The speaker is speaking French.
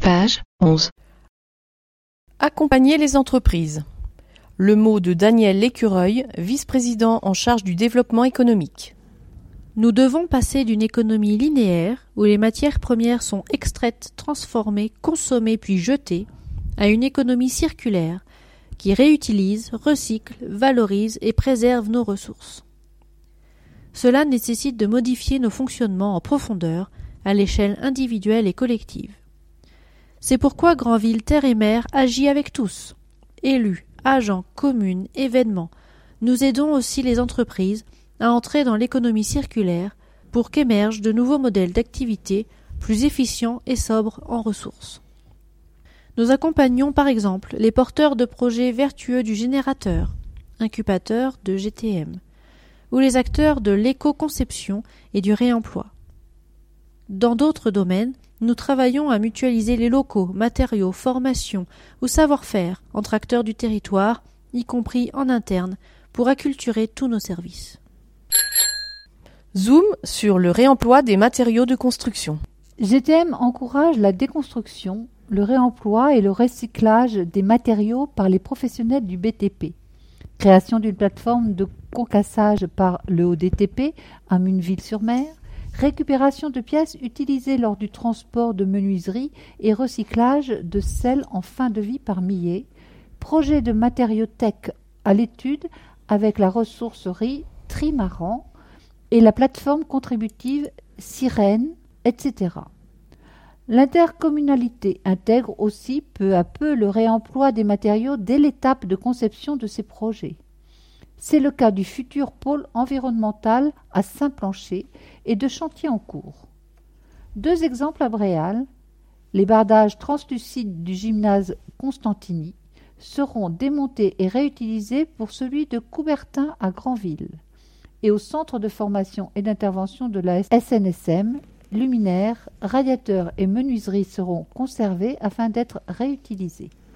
Page 11. Accompagner les entreprises. Le mot de Daniel Lécureuil, vice-président en charge du développement économique. Nous devons passer d'une économie linéaire, où les matières premières sont extraites, transformées, consommées puis jetées, à une économie circulaire, qui réutilise, recycle, valorise et préserve nos ressources. Cela nécessite de modifier nos fonctionnements en profondeur, à l'échelle individuelle et collective. C'est pourquoi Granville Terre et Mer agit avec tous. Élus, agents, communes, événements. Nous aidons aussi les entreprises à entrer dans l'économie circulaire pour qu'émergent de nouveaux modèles d'activité plus efficients et sobres en ressources. Nous accompagnons par exemple les porteurs de projets vertueux du générateur, incubateur de GTM, ou les acteurs de l'éco-conception et du réemploi. Dans d'autres domaines, nous travaillons à mutualiser les locaux, matériaux, formations ou savoir-faire entre acteurs du territoire, y compris en interne, pour acculturer tous nos services. Zoom sur le réemploi des matériaux de construction. GTM encourage la déconstruction, le réemploi et le recyclage des matériaux par les professionnels du BTP. Création d'une plateforme de concassage par le ODTP à Muneville-sur-Mer, récupération de pièces utilisées lors du transport de menuiserie et recyclage de celles en fin de vie par milliers, projet de matériothèque à l'étude avec la ressourcerie Trimaran et la plateforme contributive Sirène, etc. L'intercommunalité intègre aussi peu à peu le réemploi des matériaux dès l'étape de conception de ces projets. C'est le cas du futur pôle environnemental à Saint-Plancher et de chantiers en cours. Deux exemples à Bréal. Les bardages translucides du gymnase Constantini seront démontés et réutilisés pour celui de Coubertin à Granville. Et au centre de formation et d'intervention de la SNSM, luminaires, radiateurs et menuiseries seront conservés afin d'être réutilisés.